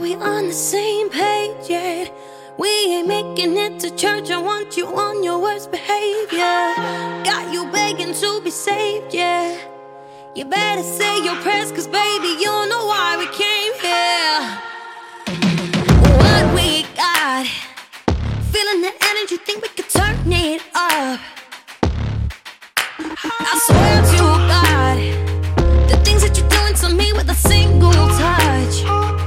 we on the same page yet? We ain't making it to church. I want you on your worst behavior. Got you begging to be saved, yeah. You better say your prayers, cause baby, you know why we came here. What we got? Feeling the energy, think we could turn it up. I swear to God, the things that you're doing to me with a single touch.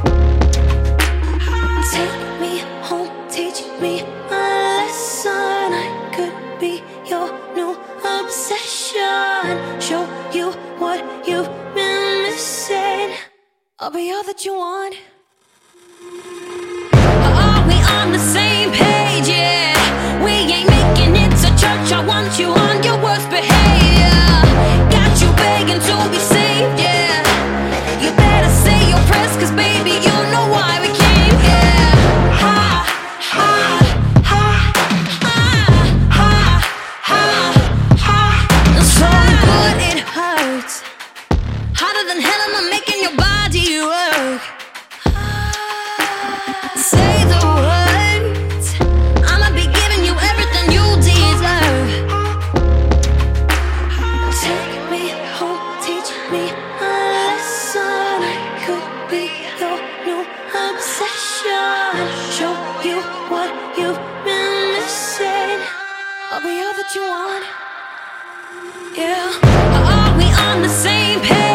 Take me home, teach me a lesson. I could be your new obsession. Show you what you've been missing. I'll be all that you want. Are we on the same page? Yeah. We ain't making it to church. I want you on your worst behavior. Got you begging to be saved, yeah. You better say your prayers, cause baby, you know why we came here. Ha, ha, ha, ha, ha, ha, ha. So good it hurts. Harder than hell, I'm making your body work. Say the words, I'ma be giving you everything you deserve. Take me home, teach me a lesson. I could be your new obsession. Show you what you've been missing. I'll be all that you want. Yeah. Are we on the same page?